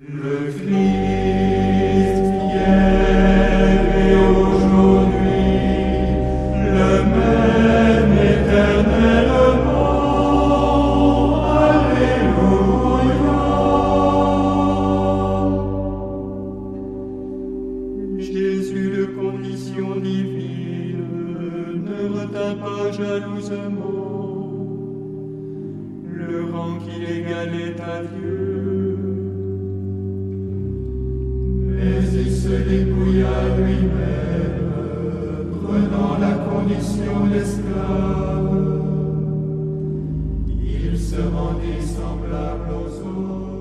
Le Christ hier et aujourd'hui, le même éternellement. Alléluia. Jésus de condition divine ne retint pas jalousement le rang qu'il égalait à Dieu. Mais il se dépouilla lui-même, prenant la condition d'esclave. Il se rendit semblable aux autres.